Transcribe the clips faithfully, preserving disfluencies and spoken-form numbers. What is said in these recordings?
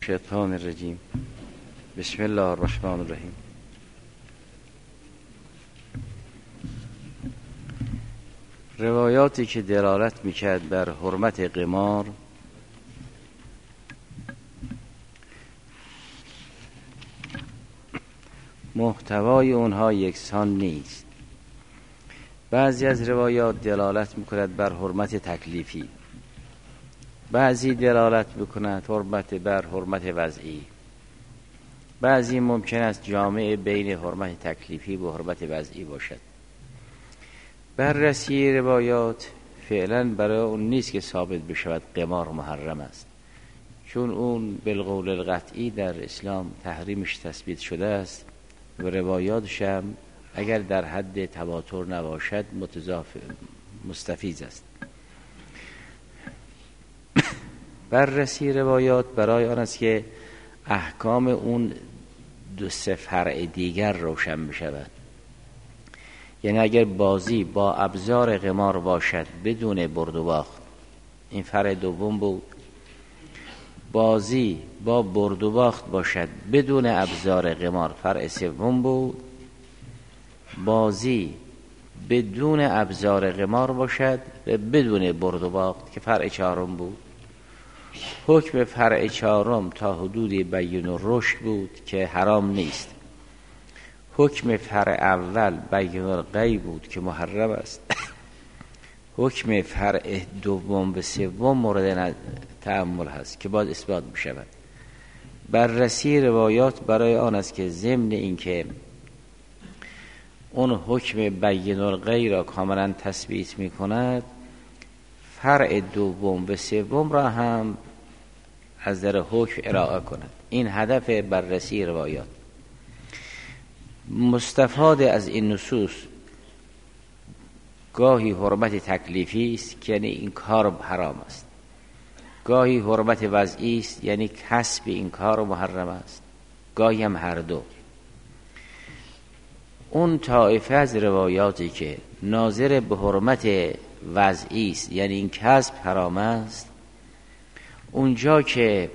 شیطان الرجیم. بسم الله الرحمن الرحیم. روایاتی که دلالت میکرد بر حرمت قمار محتوای اونها یکسان نیست. بعضی از روایات دلالت میکند بر حرمت تکلیفی، بعضی دلالت میکند حرمت بر حرمت وضعی، بعضی ممکن است جامع بین حرمت تکلیفی و حرمت وضعی باشد. بررسی روایات فعلا برای اون نیست که ثابت بشود قمار محرم است، چون اون بالقول القطعی در اسلام تحریمش تثبیت شده است و روایاتش هم اگر در حد تواتر نباشد متضاف مستفیض است. بررسی روایات برای آن است که احکام اون دو سه فرع دیگر روشن بشود. یعنی اگر بازی با ابزار قمار باشد بدون برد و باخت، این فرع دوم بود. بازی با برد و باخت باشد بدون ابزار قمار، فرع سوم بود. بازی بدون ابزار قمار باشد و بدون برد و باخت که فرع چهارم بود. حکم فرع چهارم تا حدودی بیان الرشد بود که حرام نیست. حکم فرع اول بیان الغی بود که محرم است. حکم فرع دوم و سوم مورد تأمل هست که باید اثبات بشود. بررسی روایات برای آن است که ضمن این که اون حکم بیان الغی را کاملا تثبیت می کند، فرع دوم و سوم را هم از در حکم ارائه کند. این هدف بررسی روایات. مستفاد از این نصوص گاهی حرمت تکلیفی است یعنی این کار حرام است، گاهی حرمت وضعی است یعنی کسب این کار محرم است، گاهی هم هر دو. اون طایفه از روایاتی که ناظر به حرمت وضعی است یعنی این کسب حرام است، اونجا که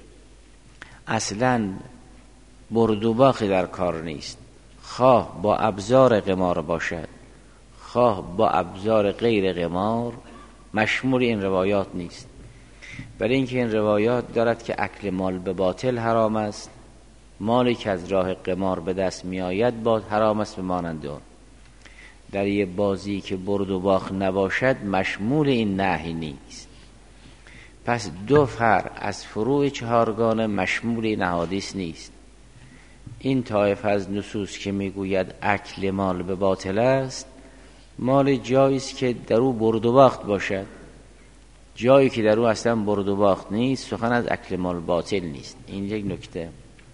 اصلا برد و باخت در کار نیست، خواه با ابزار قمار باشد خواه با ابزار غیر قمار، مشمول این روایات نیست. برای اینکه این روایات دارد که اکل مال به باطل حرام است، مالی که از راه قمار به دست می آید باز حرام است به مانند آن. در یه بازی که برد و باخت نباشد مشمول این نهی نیست. پس دو فرع از فروع چهارگانه مشمول این احادیث نیست. این طایفه از نصوص که میگوید اکل مال به باطل است، مال جایی است که در او برد و باخت باشد. جایی که در او اصلا برد و باخت نیست سخن از اکل مال باطل نیست. این یک نکته.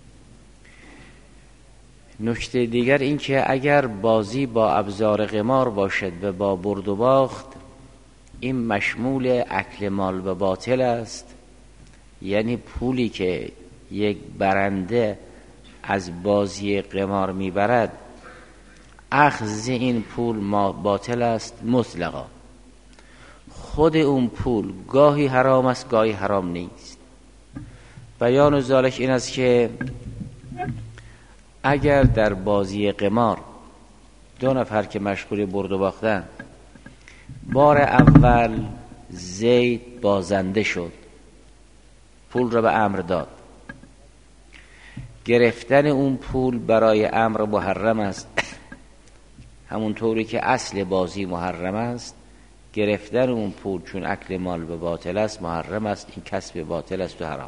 نکته دیگر این که اگر بازی با ابزار قمار باشد و با برد و باخت، این مشمول اکل مال به باطل است. یعنی پولی که یک برنده از بازی قمار میبرد، اخذ این پول ما باطل است مطلقا. خود اون پول گاهی حرام است گاهی حرام نیست. بیان ذالک این است که اگر در بازی قمار دو نفر که مشغول برد و باختن، بار اول زید بازنده شد، پول را به عمرو داد، گرفتن اون پول برای عمرو محرم است. همونطوری که اصل بازی محرم است، گرفتن اون پول چون اکل مال به باطل است محرم است. این کسب باطل است و حرام.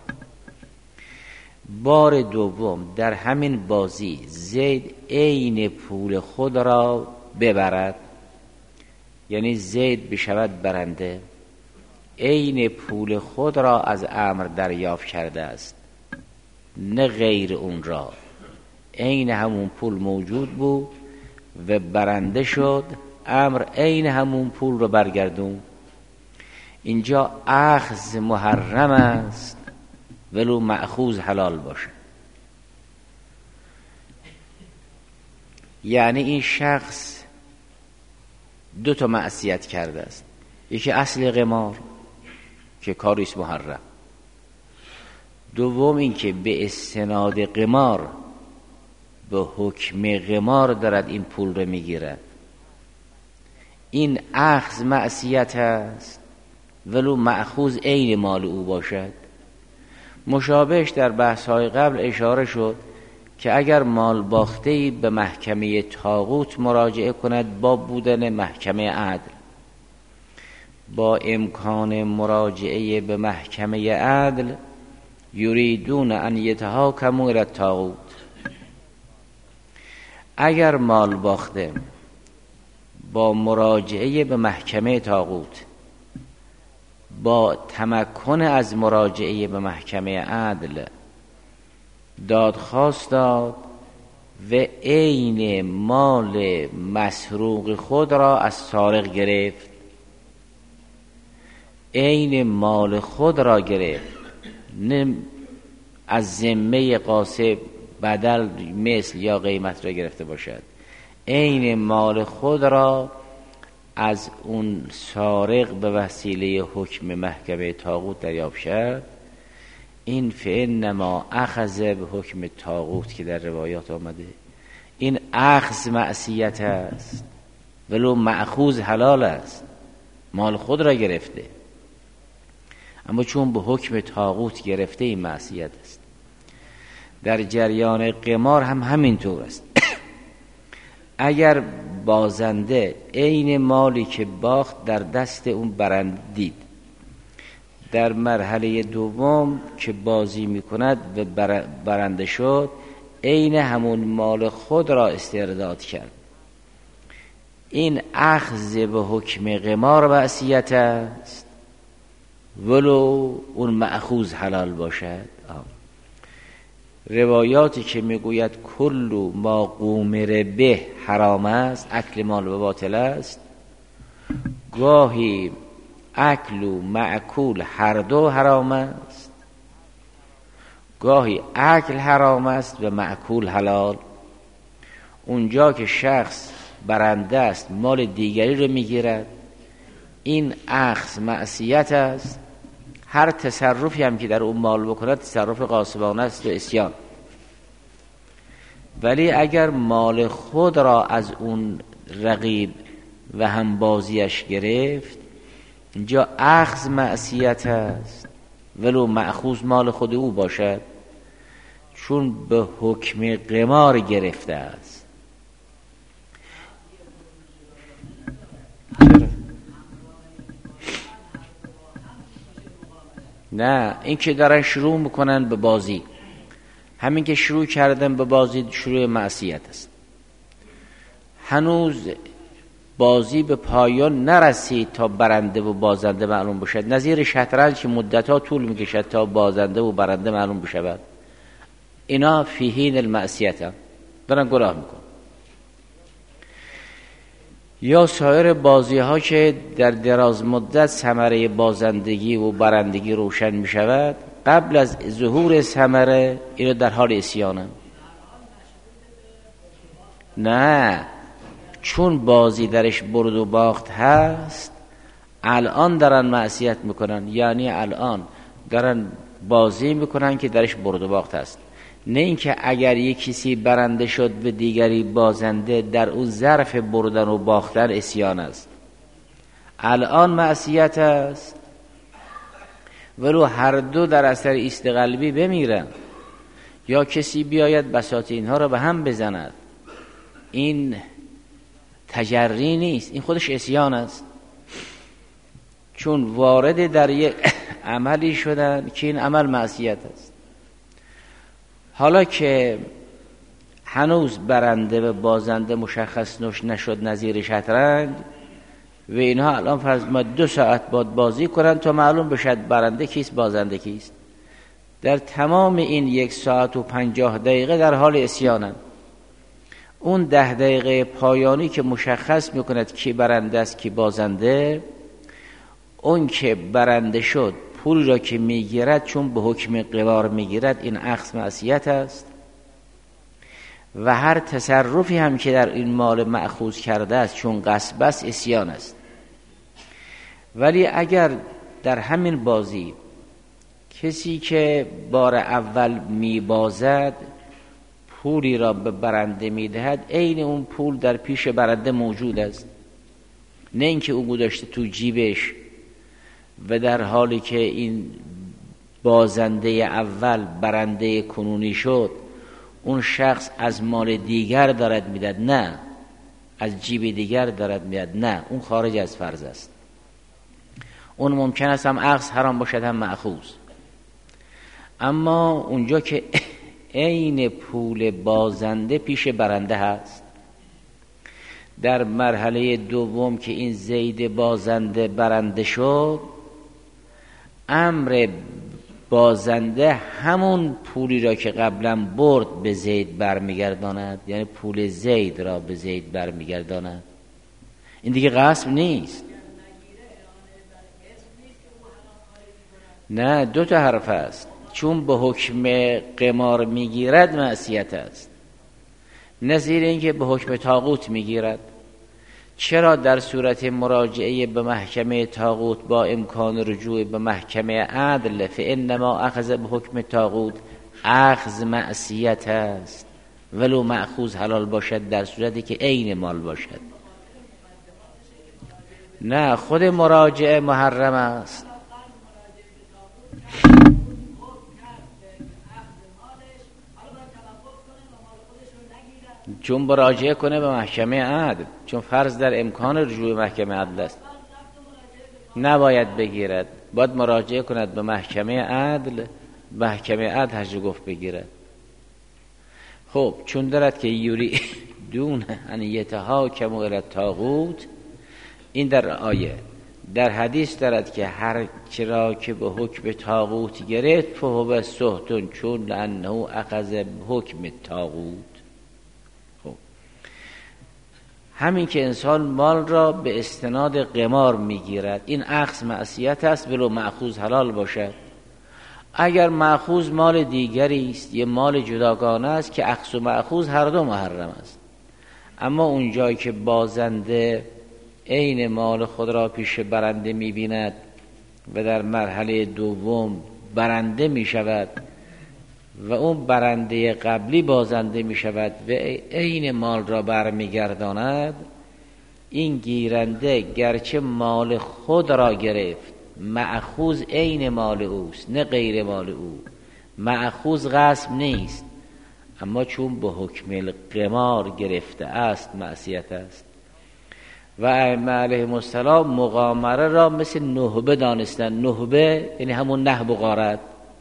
بار دوم در همین بازی زید عین پول خود را ببرد، یعنی زید بشود برنده، عین پول خود را از عمرو دریافت کرده است، نه غیر اون را. عین همون پول موجود بود و برنده شد، عمرو عین همون پول رو برگردون. اینجا اخذ محرم است ولو مأخوذ حلال باشه. یعنی این شخص دو تا معصیت کرده است. یکی اصل قمار که کاریست محرم، دوم این که به استناد قمار، به حکم قمار دارد این پول رو میگیرد. این اخذ معصیت است ولو مأخوذ عین مال او باشد. مشابهش در بحث‌های قبل اشاره شد که اگر مال باخته‌ای به محکمه طاغوت مراجعه کند با بودن محکمه عدل، با امکان مراجعه به محکمه عدل، یریدون ان یتحاکموا الی الطاغوت، اگر مال باخته با مراجعه به محکمه طاغوت، با تمکن از مراجعه به محکمه عدل دادخواست داد و عین مال مسروق خود را از سارق گرفت، عین مال خود را گرفت، نه از ذمه غاصب بدل مثل یا قیمت را گرفته باشد، عین مال خود را از اون سارق به وسیله حکم محکمه طاغوت دریافت شد. این فإنما اخذ به حکم طاغوت که در روایات آمده، این اخذ معصیت است ولو مأخوذ حلال است، مال خود را گرفته، اما چون به حکم طاغوت گرفته این معصیت است. در جریان قمار هم همینطور است. اگر بازنده عین مالی که باخت در دست اون برنده دید، در مرحله دوم که بازی میکند و برنده شد، عین همون مال خود را استرداد کرد، این اخذ به حکم قمار معصیت است ولو اون مأخوذ حلال باشد. آه. روایاتی که میگوید کل ما قومر به حرام است، اکل مال به باطل است، گاهی اکل و معکول هر دو حرام است، گاهی اکل حرام است و معکول حلال. اونجا که شخص برنده است مال دیگری رو میگیرد، این اخذ معصیت است، هر تصرفی هم که در اون مال بکند تصرف غاصبانه است و عصیان. ولی اگر مال خود را از اون رقیب و هم بازیش گرفت، اینجا اخذ معصیت است ولو مأخوذ مال خود او باشد، چون به حکم قمار گرفته است. نه، این که دارن شروع میکنن به بازی، همین که شروع کردن به بازی شروع معصیت است. هنوز بازی به پایان نرسید تا برنده و بازنده معلوم بشد. نظیر شطرنج که مدتها طول میکشد تا بازنده و برنده معلوم بشود. اینا فی حین المعصیت هم دارن گناه میکن. یا سایر بازی ها که در دراز مدت ثمره بازندگی و برندگی روشن می شود، قبل از ظهور ثمره اینو در حال عصیانه. نه، چون بازی درش برد و باخت هست، الان دارن معصیت میکنن، یعنی الان دارن بازی میکنن که درش برد و باخت هست. نه اینکه اگر یک کسی برنده شد و دیگری بازنده، در اون ظرف بردن و باختن عصیان است، الان معصیت است، ولو هر دو در اثر ایست قلبی بمیرن یا کسی بیاید بساط اینها را به هم بزند، این تجری نیست، این خودش عصیان است، چون وارد در یک عملی شدن که این عمل معصیت است. حالا که هنوز برنده و بازنده مشخص نشد نظیر شطرنج و اینها الان فرض ما دو ساعت بعد بازی کنن تا معلوم بشد برنده کیست بازنده کیست، در تمام این یک ساعت و پنجاه دقیقه در حال عصیانند. اون ده دقیقه پایانی که مشخص میکند کی برنده است کی بازنده، اون که برنده شد پول را که میگیرد چون به حکم قمار میگیرد، این اخذ معصیت است و هر تصرفی هم که در این مال مأخوذ کرده است چون غصب است عصیان است. ولی اگر در همین بازی کسی که بار اول میبازد پولی را به برنده میدهد، عین اون پول در پیش برنده موجود است، نه اینکه او گذاشته تو جیبش و در حالی که این بازنده اول برنده کنونی شد اون شخص از مال دیگر دارد میدهد، نه از جیب دیگر دارد میدهد، نه اون خارج از فرض است. اون ممکن است هم اخذ حرام باشد هم مأخوذ. اما اونجا که عین پول بازنده پیش برنده هست، در مرحله دوم که این زید بازنده برنده شد، امر بازنده همون پولی را که قبلا برد به زید برمیگرداند، یعنی پول زید را به زید برمیگرداند. این دیگه غصب نیست. نه، دو تا حرف است. چون به حکم قمار میگیرد معصیت است، نظیر این که به حکم طاغوت میگیرد. چرا در صورت مراجعه به محکمه طاغوت با امکان رجوع به محکمه عدل فانما اخذ به حکم طاغوت، اخذ معصیت است ولو مأخوذ حلال باشد، در صورتی که عین مال باشد. نه، خود مراجعه محرم است. چون مراجعه کنه به محکمه عدل، چون فرض در امکان رجوع محکمه عدل است، نباید بگیرد، باید مراجعه کند به محکمه عدل، محکمه عدل هرچه گفت بگیرد. خب چون دارد که یوری دون ان یتحاکم الی الطاغوت، این در آیه، در حدیث دارد که هر چرا که به حکم طاغوت گرفت فهو سهتون، چون لانه اخذ به حکم طاغوت. همین که انسان مال را به استناد قمار میگیرد، این اخذ معصیت است ولو مأخوذ حلال باشد. اگر مأخوذ مال دیگری است، یه مال جداگانه است که اخذ و مأخوذ هر دو محرم است. اما اونجایی که بازنده عین مال خود را پیش برنده میبیند و در مرحله دوم برنده میشود و اون برنده قبلی بازنده می شود و عین مال را برمیگرداند، این گیرنده گرچه مال خود را گرفت، مأخوذ عین مال اوست نه غیر مال او، مأخوذ غصب نیست، اما چون به حکم قمار گرفته است معصیت است. و ائمه علیهم السلام مقامره را مثل نهبه دانستن. نهبه یعنی همون نهب و غارت،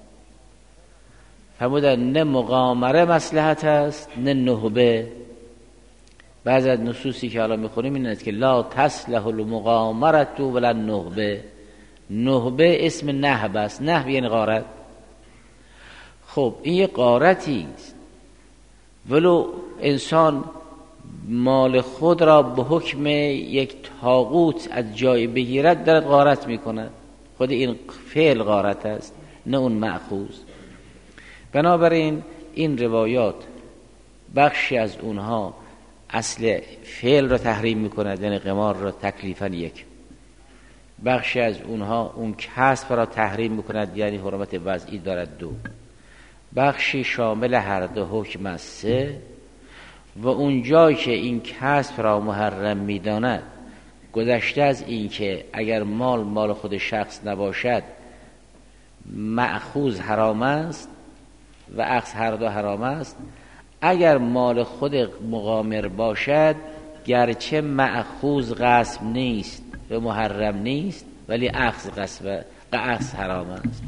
فرمودن نه مقامره مصلحت است نه نهبه. بعضی از نصوصی که حالا میخونیم این است که لا تصلح المقامرة ولا النهبه. نهبه اسم نهب است، نهب یعنی غارت. خب این یه غارتی است، ولو انسان مال خود را به حکم یک طاغوت از جای بگیرد دارد غارت میکند. خود این فعل غارت است نه اون مأخوذ. بنابراین این روایات بخشی از اونها اصل فعل را تحریم میکند، یعنی قمار را تکلیفاً یک. بخشی از اونها اون کسب را تحریم میکند، یعنی حرمت وضعی دارد دو. بخشی شامل هر دو حکم است سه. و اونجایی که این کسب را محرم میداند، گذشته از این که اگر مال مال خود شخص نباشد مأخوذ حرام است و اخذ هر دو حرام است. اگر مال خود مقامر باشد گرچه مأخوذ غصب نیست و محرم نیست، ولی اخذ غصب و اخذ حرام است.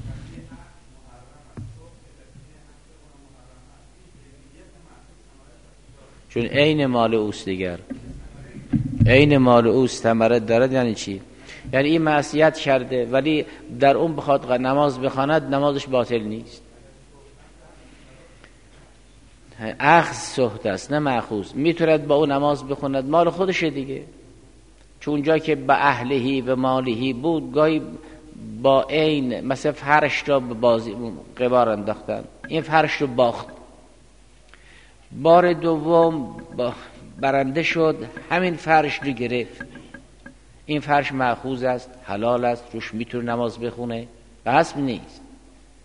چون عین مال اوست دیگر، عین مال اوست ثمره دارد. یعنی چی؟ یعنی این معصیت کرده ولی در اون بخواد نماز بخواند نمازش باطل نیست. اخذ سهت است نه مأخوذ. میتوند با اون نماز بخوند، مال خودشه دیگه. چون جا که به اهلهی و مالهی بود، گاهی با عین مثلا فرش را به بازی قبار انداختن، این فرش رو باخت، بار دوم برنده شد، همین فرش رو گرفت. این فرش مأخوذ است، حلال است، روش میتونه نماز بخونه، غصب نیست.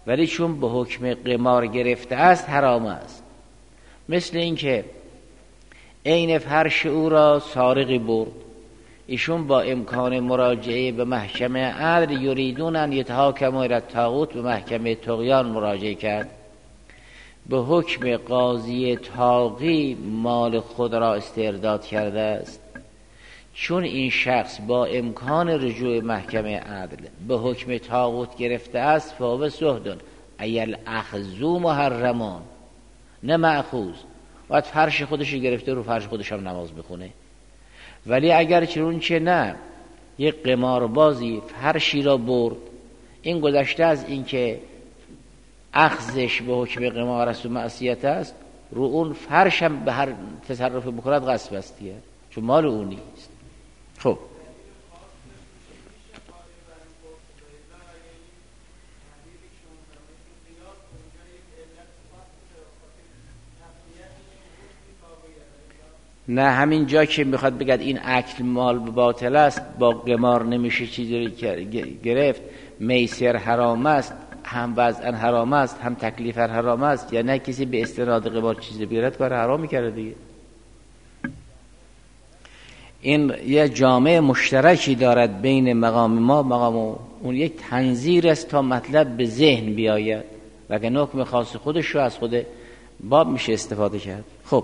ولی چون به حکم قمار گرفته است حرام است. مثل اینکه عین فرش او را سارقی برد، ایشون با امکان مراجعه به محکمه عدل یریدون ان یتحاکموا الی الطاغوت به محکمه طغیان مراجعه کرد، به حکم قاضی طاغی مال خود را استرداد کرده است. چون این شخص با امکان رجوع محکمه عدل به حکم طاغوت گرفته است، فهو سهد ایل اخذو محرمان، نه مأخوذ. باید فرش خودش گرفته رو فرش خودش هم نماز بخونه. ولی اگر چون چه نه، یک قماربازی فرشی را برد، این گذشته از این که اخذش به حکم قمار است و معصیت است، رو اون فرش هم به هر تصرف بکند غصب است دیگه، چون مال اون نیست. خب نه، همین جا که میخواد بگد این اکل مال باطل است، با قمار نمیشه چیزی گرفت، میسر حرام است، هم وضعا حرام است، هم تکلیف حرام است، یا نه کسی به استناد قمار چیزی بیارد کار حرامی کرده دیگه. این یه جامعه مشترکی دارد بین مقام ما مقام اون، یک تنظیر است تا مطلب به ذهن بیاید، وگه حکم خاص خودش رو از خود باب میشه استفاده کرد. خب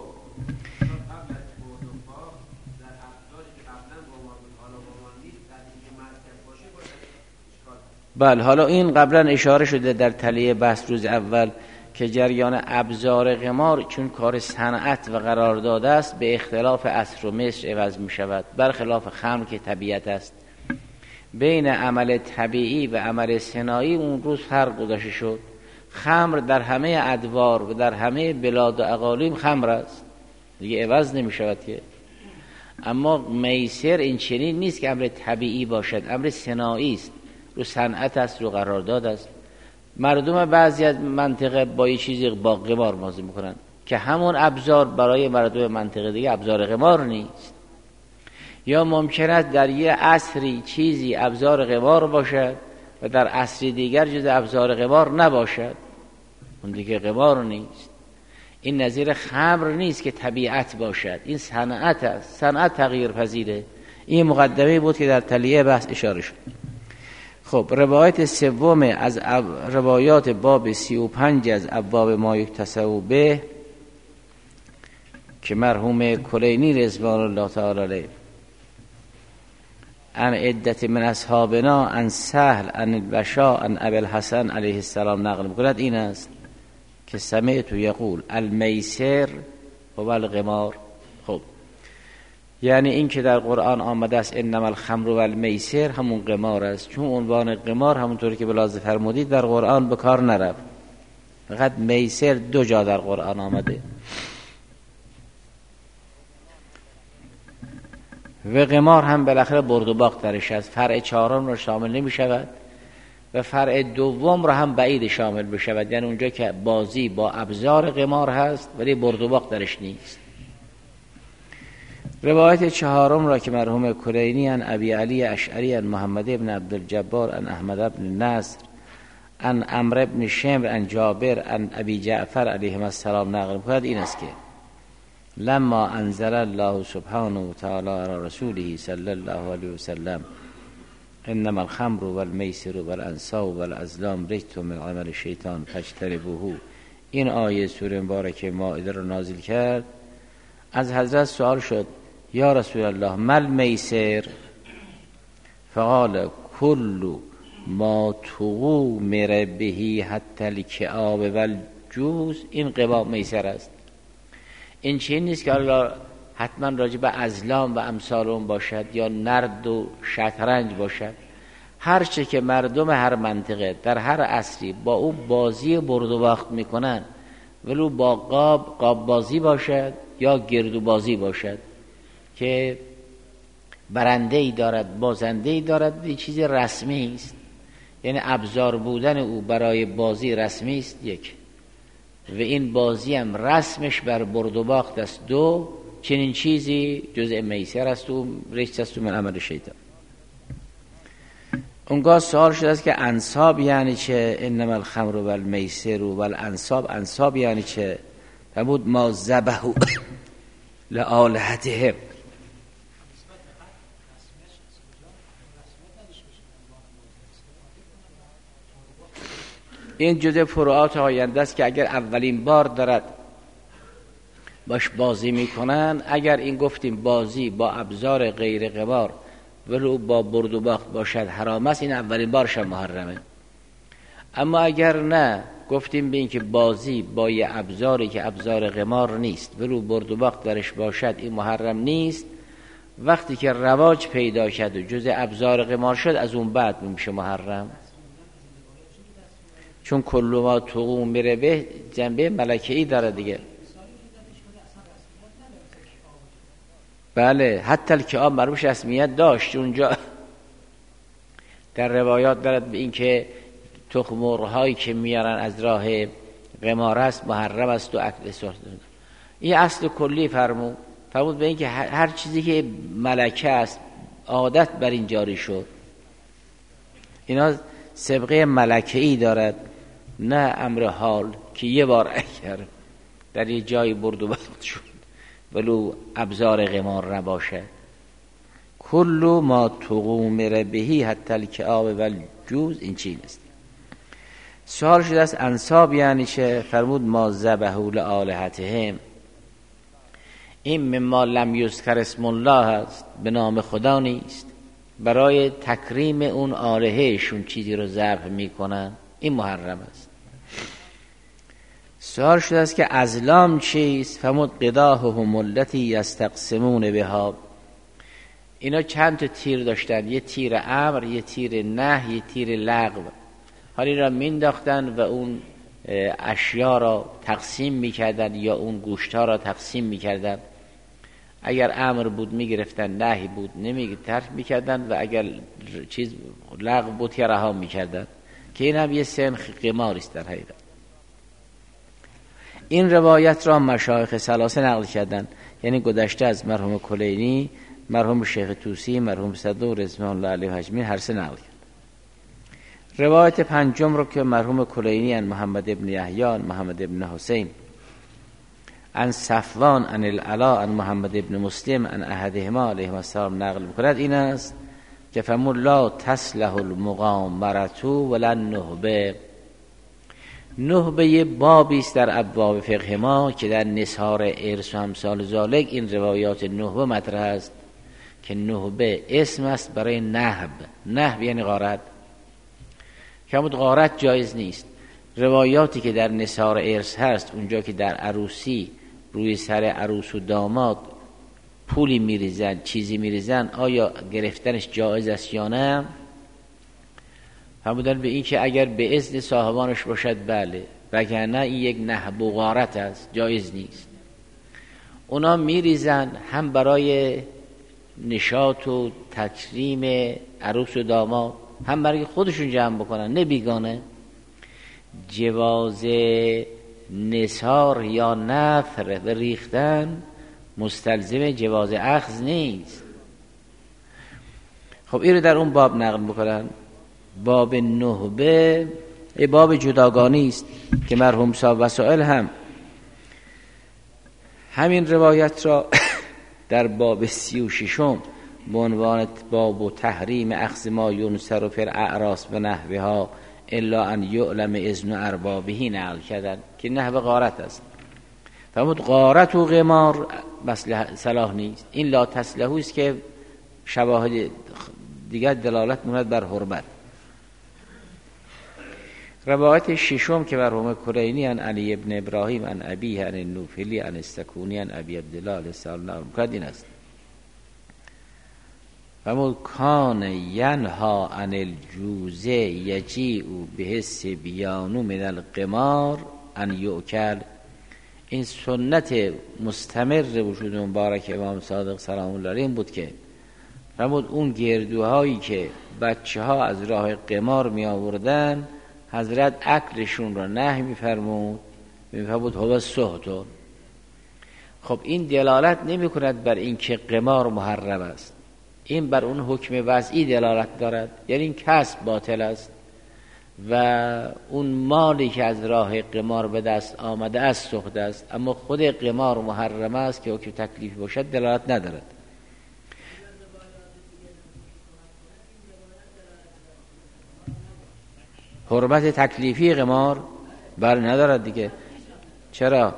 بله، حالا این قبلا اشاره شده در تلیه بحث روز اول که جریان ابزار قمار چون کار صنعت و قرارداد است، به اختلاف عصر و مصر عوض می شود، برخلاف خمر که طبیعت است. بین عمل طبیعی و عمل صناعی اون روز فرق گذاشته شد. خمر در همه ادوار و در همه بلاد و اقالیم خمر است دیگه، عوض نمی شود که. اما میسر این چنین نیست که امر طبیعی باشد، امر صناعی است، رو صنعت است، رو قرارداد است. مردم بعضی از منطقه با یه چیزی با قمار بازی میکنن که همون ابزار برای مردم منطقه دیگه ابزار قمار نیست. یا ممکن است در یه عصری چیزی ابزار قمار باشد و در عصری دیگر جز ابزار قمار نباشد، اون دیگه قمار نیست. این نظیر خمر نیست که طبیعت باشد، این صنعت است، صنعت تغییر پذیره. این مقدمه بود که در تلیه بحث اشاره شد. خب روایت سوم از روایات باب سی و پنج از ابواب ما یکتسب به که مرحوم کلینی رضوان الله تعالی علیه ان عدت من اصحابنا ان سهل ان البشا ان ابی الحسن علیه السلام نقل میکند، این است که سمعت یقول المیسر و القمار. خب یعنی این که در قرآن آمده است انما الخمر و المیسر همون قمار است، چون عنوان قمار همونطوری که بلازه فرمودید در قرآن به کار نرفت، فقط میسر دو جا در قرآن آمده. و قمار هم بالاخره برد و باخت درش است، فرع چهارم را شامل نمی شود و فرع دوم را هم بعید شامل بشود، یعنی اونجا که بازی با ابزار قمار هست ولی برد و باخت درش نیست. روایت چهارم را که مرحوم کلینی ان ابی علی اشعری ان محمد ابن عبدالجبار ان احمد ابن نصر ان عمرو ابن شمر ان جابر ان ابی جعفر علیهم السلام نقل می‌کند، این است که لما انزل الله سبحانه و تعالی علی رسوله صلی الله علیه و سلم انما الخمر والمیسر والانصاب والازلام رجس من عمل الشیطان فاجتنبوه، این آیه سوره مبارکه مائده را نازل کرد. از حضرت سوال شد یا رسول الله مل میسر؟ فقال کل ما تغومر بهی حتی الکعاب والجوز، این قباب میسر است. این چیز نیست که الله حتما راجع به ازلام و امثال اون باشد یا نرد و شطرنج باشد، هر چه که مردم هر منطقه در هر عصری با او بازی برد و باخت میکنن، ولو با قاب قاب بازی باشد یا گردو بازی باشد که برنده ای دارد بازنده ای دارد، یه چیز رسمی است، یعنی ابزار بودن او برای بازی رسمی است یک، و این بازی هم رسمش بر برد و باخت است دو، چنین چیزی جزء میسر است و رجس است من عمل شیطان. اونگاه سوال شده است که انصاب یعنی چه؟ انما الخمر و المیسر و الانصاب، انصاب یعنی چه؟ فرمود ما ذبحوا لآلهتهم. این جزء فروعات آینده است که اگر اولین بار دارد باش بازی میکنن، اگر این گفتیم بازی با ابزار غیر قمار ولو با برد و باخت باشد حرام است، این اولین بارش هم محرمه. اما اگر نه گفتیم به این که بازی با یه ابزاری که ابزار قمار نیست ولو برد و باخت درش باشد، این محرم نیست. وقتی که رواج پیدا کرد و جزء ابزار قمار شد، از اون بعد میشه محرم، چون کل ما تقوم میره به جنبه ملکه‌ای داره دیگه. بله، حتی الکعاب مرموش رسمیت داشت. اونجا در روایات دارد به این که تخم مرغ‌هایی که میارن از راه قمار است محرم است و اکل سرد. این اصل کلی فرمود فرمود به این که هر چیزی که ملکه است عادت بر این جاری شد، اینا سابقه ملکه‌ای دارد، نه امر حال که یه بار اگر در یه جایی برد و باخت شد ولو ابزار قمار نباشه. کل ما تقوم بهی حتی الکعاب و الجوز، این چی است؟ سوال شده است انصاب یعنی چه؟ فرمود ما ذبحوا لآلهتهم. این مما لم یذکر اسم الله است، به نام خدا نیست، برای تکریم اون آلههشون چیزی رو ذبح میکنن، این محرم است. سوال شده است که ازلام چیست؟ فرمود قداحهم التی یستقسمون بها. اینا چند تا تیر داشتن، یه تیر امر، یه تیر نهی، یه تیر لغو. حالی را مینداختن و اون اشیا را تقسیم میکردن یا اون گوشتها را تقسیم میکردن. اگر امر بود میگرفتن، نهی بود نمی ترک میکردن و اگر چیز لغو بود که رها میکردن، که این هم یه سنخ قماری است در حقیقت. این روایت را مشایخ ثلاثه نقل کردن، یعنی گذشته از مرحوم کلینی، مرحوم شیخ طوسی، مرحوم صدوق رضوان الله علیه اجمعین، هر سه نقل کرد. روایت پنجم رو که مرحوم کلینی ان محمد ابن یحیی ان محمد ابن حسین ان صفوان ان العلا ان محمد ابن مسلم ان احدهما علیه السلام نقل می‌کند، این است که فرمود لا تصلح المغامرة ولا النهبه. نهبه یه بابی است در ابواب فقه ما که در نصار ارث و امثال ذالک این روایات نهبه مطرح است که نهبه اسم است برای نهب. نهب یعنی غارت، که همون غارت جایز نیست. روایاتی که در نصار ارث هست، اونجا که در عروسی روی سر عروس و داماد پولی میریزن، چیزی میریزن، آیا گرفتنش جایز است یا نه؟ فرمودن به این که اگر به اذن صاحبانش باشد بله، وگرنه این یک نهب و غارت است، جایز نیست. اونا میریزن هم برای نشاط و تکریم عروس و داماد، هم برای خودشون جمع بکنن، نه بیگانه. جواز نثار یا نثر و ریختن مستلزم جواز اخذ نیست. خب این رو در اون باب نقل بکنن. باب نهبه ای باب جداگانی است که مرحوم صاحب وسائل هم همین روایت را در باب سی و ششم به عنوان باب و تحریم اخذ ما ینصر فی الاعراس و نحوها الا ان یعلم اذن اربابه نقل کردن که نحو غارت است. فرمود غارت و قمار صلاح نیست. این لا تصلحو است که شواهد دیگر دلالت می‌کند بر حرمت. روایت ششم که مرحوم کلینی ان علی ابن ابراهیم ان ابیه ان نوفلی ان استکونی ان ابی عبدالله علیه السلام کرد، این است. فرمود کان ینها عن الجوز یجیء بحس بیانو من القمار ان یؤکل. این سنت مستمر وجود مبارک امام صادق سلام الله علیه بود که فرمود اون گردوهایی که بچه ها از راه قمار می آوردن، حضرت اکلشون را نهی می فرمود، می فرمود هو سهتون. خب این دلالت نمی کند بر این که قمار محرم است، این بر اون حکم وضعی دلالت دارد، یعنی این کسب باطل است و اون مالی که از راه قمار به دست آمده است سخت است، اما خود قمار محرم است که حکم تکلیفی باشد دلالت ندارد. حرمت تکلیفی قمار بر ندارد دیگه. چرا؟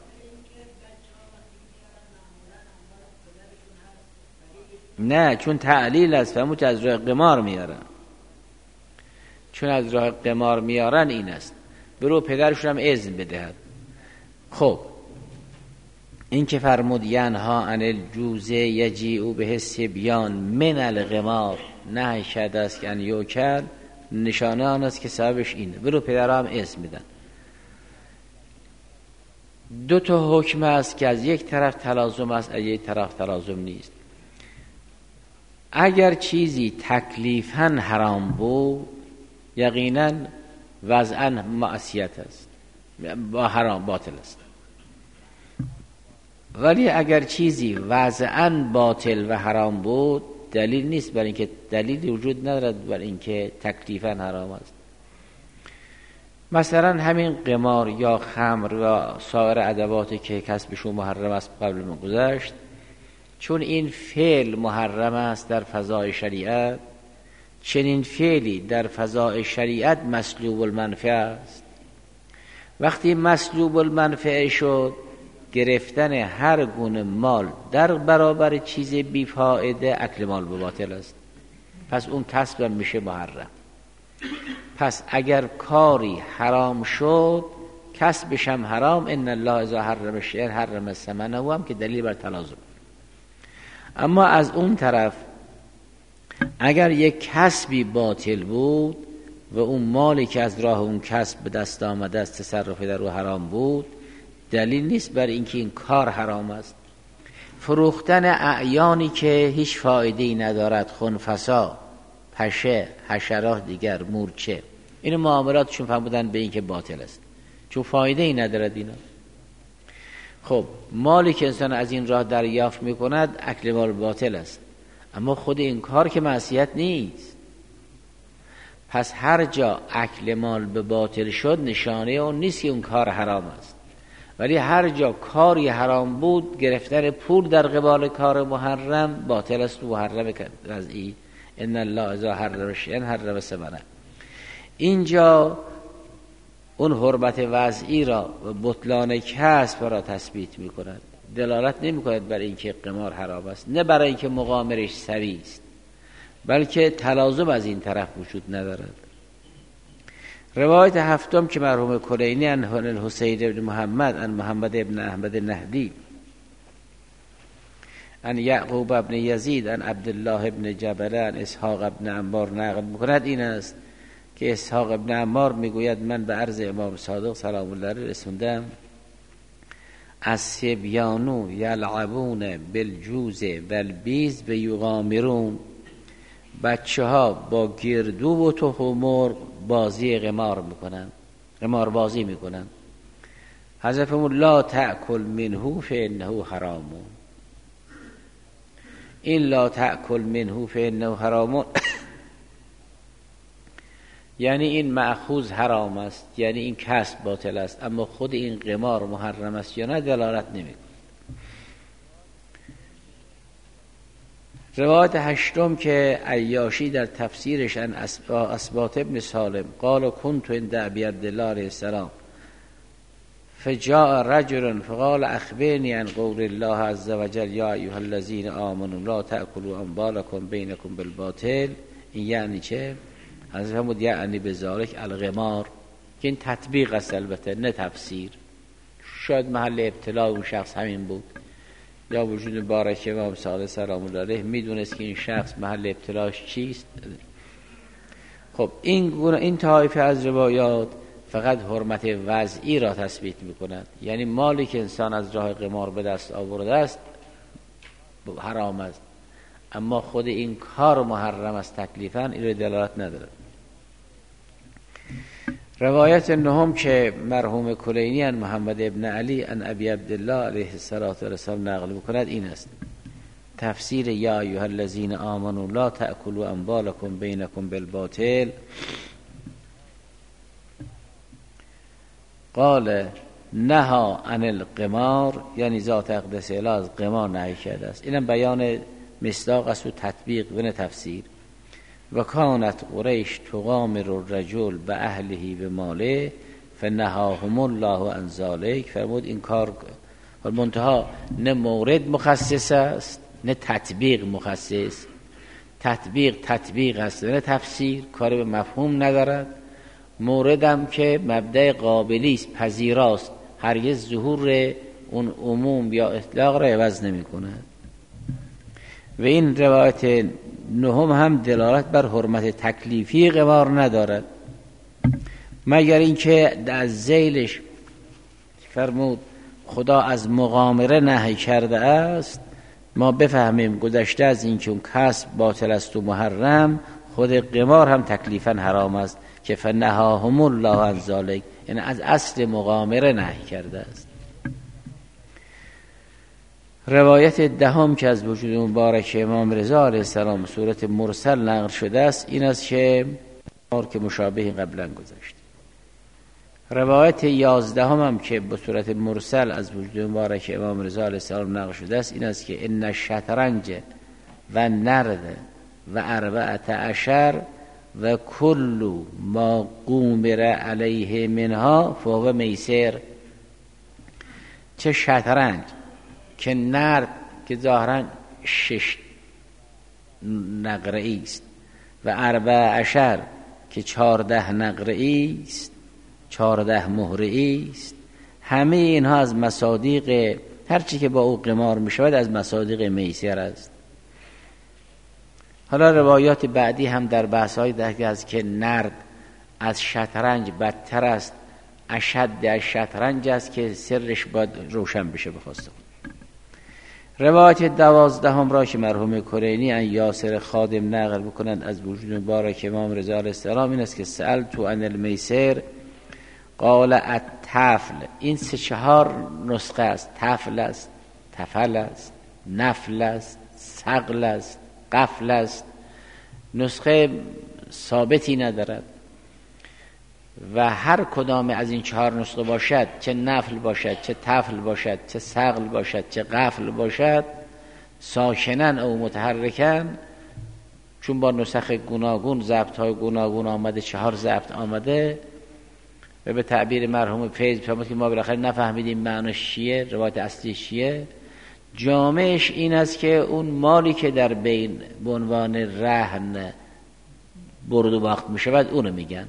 نه، چون تعلیل است، فهمو که از راه قمار میارن، چون از راه قمار میارن این است. برو پدرشون هم اذن بدهد. خب این که فرمود ینها عن الجوزه یجیء به بیان من القمار، نه شد است که ان یوکل، نشانه آن است که سببش اینه. برو پدرها هم اذن بدن. دو تا حکم است که از یک طرف تلازم است، از یک طرف تلازم نیست. اگر چیزی تکلیفاً حرام بود یقیناً وضعاً معصیت است، با حرام باطل است. ولی اگر چیزی وضعاً باطل و حرام بود دلیل نیست بر اینکه، دلیلی وجود ندارد بر اینکه تکلیفاً حرام است. مثلا همین قمار یا خمر و سایر ادواتی که کسبشون محرم است قبل من گذشت، چون این فعل محرم است در فضای شریعت، چنین فعلی در فضای شریعت مسلوب المنفعه است. وقتی مسلوب المنفعه شد، گرفتن هر گونه مال در برابر چیز بیفایده اکل مال به باطل است، پس اون کسب میشه محرم. پس اگر کاری حرام شد کسبش هم حرام. ان الله اذا حرم شیئا حرم ثمنه، هم که دلیل بر تلازم. اما از اون طرف اگر یک کسبی باطل بود و اون مالی که از راه اون کسب به دست آمده است تصرف در او حرام بود، دلیل نیست بر اینکه این کار حرام است. فروختن اعیانی که هیچ فایده‌ای ندارد، خنفسا، پشه، حشرات دیگر، مورچه، این معاملاتشون فهمیدن به اینکه باطل است چون فایده‌ای ندارد اینا. خب مالی که انسان از این راه دریافت میکند اکل مال باطل است، اما خود این کار که معصیت نیست. پس هر جا اکل مال به باطل شد نشانه اون نیست که اون کار حرام است. ولی هر جا کاری حرام بود، گرفتن پول در قبال کار محرم باطل است و محرم وضعی. ان الله اذا حرم شیئا حرم ثمنه. اینجا اون حرمت وضعی را و بطلان کسب را تثبیت می کند، دلالت نمی کند بر اینکه قمار حرام است، نه برای اینکه مقامرش سوی است، بلکه تلازم از این طرف وجود ندارد. روایت هفتم که مرحوم کلینی عن الحسین بن محمد عن محمد ابن احمد نهدی عن یعقوب ابن یزید عن عبدالله ابن جبل عن اسحاق ابن عمار نقل میکند این است که اسحاق ابن عمار میگوید من به عرض امام صادق سلام الله علیه رسوندم از سبیانو یلعبون بالجوز والبیز و یغامرون، بچه ها با گردو و تخم مرغ بازی قمار میکنن، قمار بازی میکنن. حذفهم لا تأکل منه فانه حرام. این لا تأکل منه فانه حرام یعنی این مأخوذ حرام است، یعنی این کسب باطل است، اما خود این قمار محرم است یا نه دلالت نمی‌کند. روایت هشتم که عیاشی در تفسیرش ان اسباط ابن سالم قال كنت عند ابي عبد الله علیه السلام فجاء رجل فقال اخبرني عن قول الله عز وجل یا ایها الذين آمنوا لا تأكلوا اموالكم بينكم بالباطل. این یعنی چه؟ حضرت فرمود یعنی بذالک القمار، که این تطبیق است البته نه تفسیر. شاید محل ابتلا اون شخص همین بود، یا وجود مبارک امام صادق سلام الله علیه میدونست که این شخص محل ابتلاش چیست. خب این گونه این طایفه از روایات فقط حرمت وضعی را تثبیت میکنند، یعنی مالی که انسان از راه قمار به دست آورده است حرام است، اما خود این کار محرم است تکلیفاً، این رو دلالت نداره. روایت نهم که مرحوم کلینی عن محمد ابن علی عن ابی عبدالله علیه السلام نقل میکند این است: تفسیر یا ایها الذین آمنوا لا تأکلوا اموالکم بینکم بالباطل قال نها عن القمار، یعنی ذات اقدس اله از قمار نهی کرده است. اینم بیان مصداق است و تطبیق و تفسیر. و کانت قریش تقامر الرجل به اهله به ماله فنهاهم الله عن ذلک. فرمود این کار منتها نه مورد مخصص است نه تطبیق مخصص. تطبیق تطبیق است نه تفسیر، کار به مفهوم ندارد. موردم که مبدأ قابلی است، پذیراست، هرگز ظهور اون عموم یا اطلاق را عوض نمی کند. و این روایت نهم هم دلالت بر حرمت تکلیفی قمار ندارد، مگر اینکه از ذیلش فرمود خدا از مغامره نهی کرده است، ما بفهمیم گذشته از این که اون کسب باطل است و محرم، خود قمار هم تکلیفاً حرام است که فنهاهم الله عن ذلک، یعنی از اصل مغامره نهی کرده است. روایت دهم که از وجود مبارک امام رضا علیه السلام صورت مرسل نقل شده است این است که که مشابه قبلا گذشت. روایت یازدهم هم که به صورت مرسل از وجود مبارک امام رضا علیه السلام نقل شده است این است که ان الشطرنج و نرد و اربعة عشر و کل ما قومر علیه منها فهو میسر. چه شطرنج که نرد که ظاهرا شش نقره است و اربع عشر که چارده نقره است، چارده مهره است، همه اینها از مصادیق هرچی که با او قمار می شود از مصادیق میسر است. حالا روایات بعدی هم در بحث های ده از که نرد از شطرنج بدتر است، اشد از شطرنج است که سرش باید روشن بشه بخواسته. روایت دوازدهم را که مرحوم کرینی ان یاسر خادم نقل بکنند از وجود مبارک امام رضا علیه السلام این است که سألت عن المیسر قال الطفل. این سه چهار نسخه است، طفل است، تفل است، نفل است، ثقل است، قفل است. نسخه ثابتی ندارد و هر کدام از این چهار نسخه باشد، چه نفل باشد، چه تفل باشد، چه ثقل باشد، چه قفل باشد، ساکنن او متحرکن، چون با نسخ گوناگون ضبط های گوناگون آمده، چهار ضبط آمده و به تعبیر مرحوم فیض فرمود که ما بالاخره نفهمیدیم معنیش چیه، روایت اصلی چیه. جامعش این است که اون مالی که در بین به عنوان رهن برد و باخت می شود اونو میگن.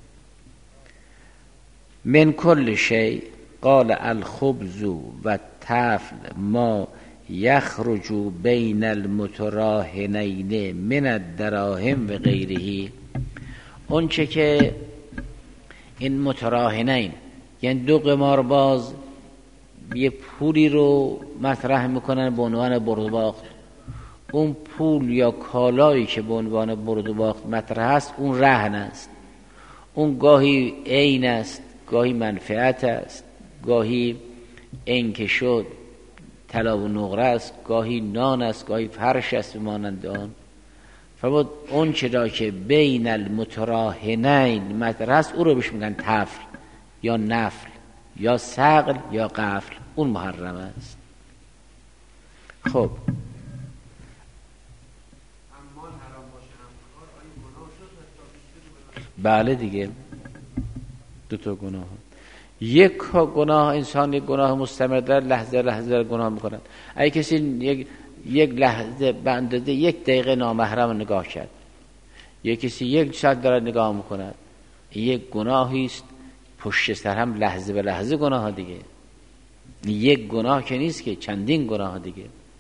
من کل شیء قال الخبز و الطفل ما یخرج بین المتراهنین من الدراهم و غیره. اون چه که این متراهنین یعنی دو قمارباز یه پولی رو مطرح میکنن به عنوان برد و باخت، اون پول یا کالایی که به عنوان برد و باخت مطرح است اون رهن است. اون گاهی عین است، گاهی منفعت است، گاهی این که شد طلا و نقره است، گاهی نان است، گاهی فرش است و مانند آن. فرمود اون چرا که بین المتراهنین مطرح است او رو بهش میگن طفل یا نفل یا ثقل یا قفل، اون محرم است. خب بله دیگه دو تا گناه، یک گناه انسان یک گناه مستمر در لحظه لحظه گناه میکنند. اگه کسی یک یک لحظه به اندازه یک دقیقه نامحرم نگاه کرد، یک کسی یک ساعت داره نگاه میکند، یک گناهی است پشت سر هم لحظه به لحظه گناه دیگه. یک گناه که نیست که چندین گناه دیگه.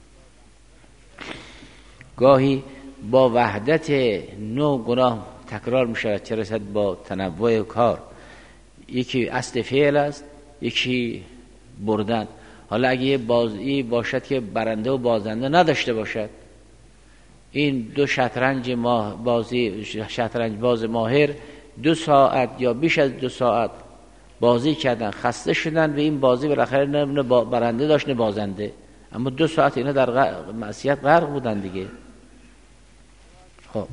گاهی با وحدت نوع گناه تکرار می شود چه رسد با تنوع کار. یکی اصل فعل است، یکی بردن. حالا اگه یه بازی باشد که برنده و بازنده نداشته باشد، این دو شطرنج ماه بازی شطرنج باز ماهر دو ساعت یا بیش از دو ساعت بازی کردن، خسته شدن و این بازی بالاخره نه برنده داشت نه بازنده، اما دو ساعت اینا در غ... معصیت غرق بودن دیگه. خب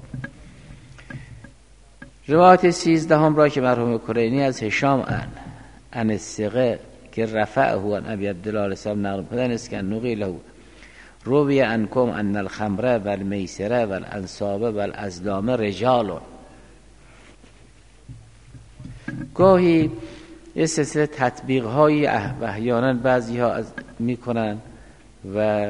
روایت سیزدهم را که مرحوم کلینی از هشام ان ان الثقه که رفعه عن ابی عبدالله علیه السلام نقل کردن است که نقی له روی انکم ان الخمر و المیسره و الانصاب و الازلام رجال. گاهی یه سلسله تطبیق های احیانا بعضی ها از میکنن و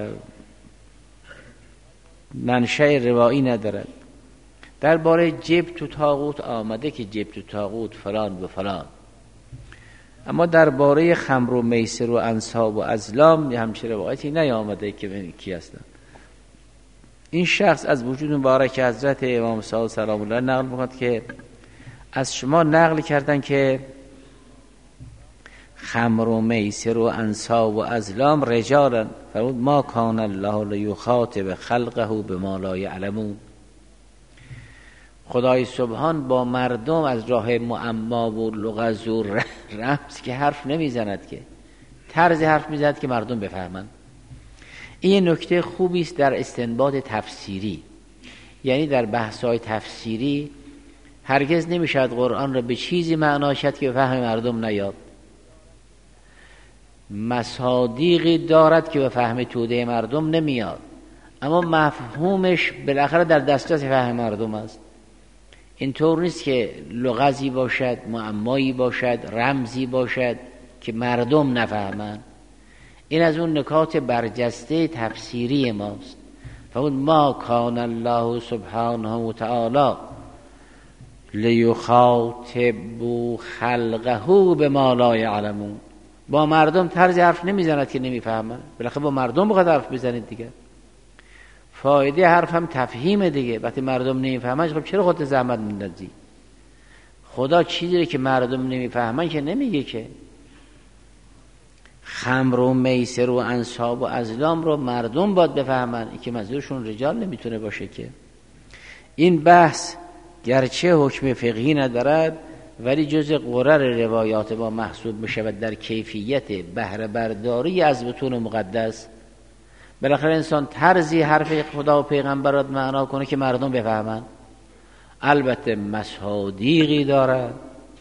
منشأ روایی ندارد. درباره جبت و طاغوت آمده که جبت و طاغوت فلان و فلان، اما درباره خمر و میسر و انصاب و ازلام همچین روایتی نیامده که ببین کی هستن. این شخص از وجود مبارک حضرت امام صادق سلام الله نقل می‌کند که از شما نقل کردن که خمر و میسر و انصاب و ازلام رجالا، فرمود ما کان الله لیخاطب خلقه بما لا یعلمون. خدای سبحان با مردم از راه معما و لغز و رمز که حرف نمیزند، که طرز حرف میزند که مردم بفهمند. این نکته خوبی است در استنباط تفسیری، یعنی در بحث‌های تفسیری هرگز نمیشد قرآن را به چیزی معنا کرد که به فهم مردم نیاد. مصادیقی دارد که به فهم توده مردم نمیاد، اما مفهومش بالاخره در دسترس فهم مردم است. اینطور نیست که لغزی باشد، معمایی باشد، رمزی باشد که مردم نفهمند. این از اون نکات برجسته تفسیری ماست. فاون ما کان الله سبحانه و تعالی لیخاطب خلقه بما لا یعلمون. با مردم طرز حرف نمیزند که نمیفهمند، بالاخره با مردم بخواد حرف بزنید دیگه. فایده حرف هم تفهیم دیگه. وقتی مردم نمیفهمن خب چرا خودت زحمت میندازی؟ خدا چیزی که مردم نمیفهمن که نمیگه که. خمر و میسر و انصاب و ازلام رو مردم باید بفهمن، این که منظورشون رجال نمیتونه باشه که. این بحث گرچه حکم فقهی ندارد ولی جزء قرر روایات ما محسوب میشود در کیفیت بهره برداری از متون مقدس. بالاخره انسان طرزی حرف خدا و پیغمبرات معنا کنه که مردم بفهمن. البته مصادیقی دارد،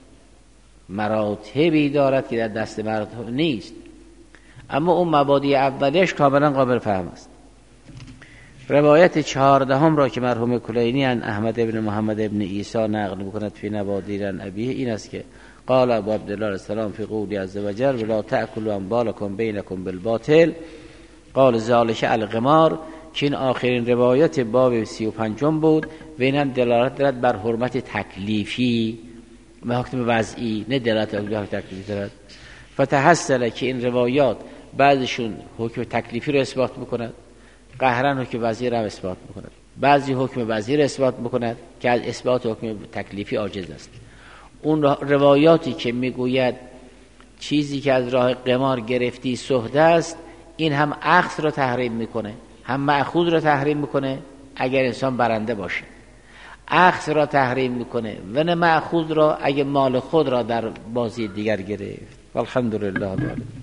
مراتبی دارد که در دست مردم نیست، اما اون مبادی اولیش کاملا قابل فهم است. روایت چهاردهم را که مرحوم کلینی عن احمد ابن محمد ابن عیسی نقل میکند فی نوادیر عن ابیه این است که قال ابو عبدالله علیه السلام فی قولی عز وجل ولا تأکلوا اموالکم بینکم بالباطل قال ذلک القمار، که این آخرین روایت باب سی و پنجم بود و این هم دلالت دارد بر حرمت تکلیفی و حکم وضعی، نه دلالت بر تکلیفی دارد. فتحصل که این روایات بعضشون حکم تکلیفی رو اثبات میکند، قهرن حکم وضعی رو اثبات میکند، بعضی حکم وضعی رو اثبات میکند که از اثبات حکم تکلیفی عاجز است. اون روایاتی که میگوید چیزی که از راه قمار گرفتی سهده است، این هم اخذ رو تحریم میکنه، هم مأخوذ رو تحریم میکنه اگر انسان برنده باشه. اخذ را تحریم میکنه و نه مأخوذ را اگه مال خود را در بازی دیگر گرفت. والحمدلله.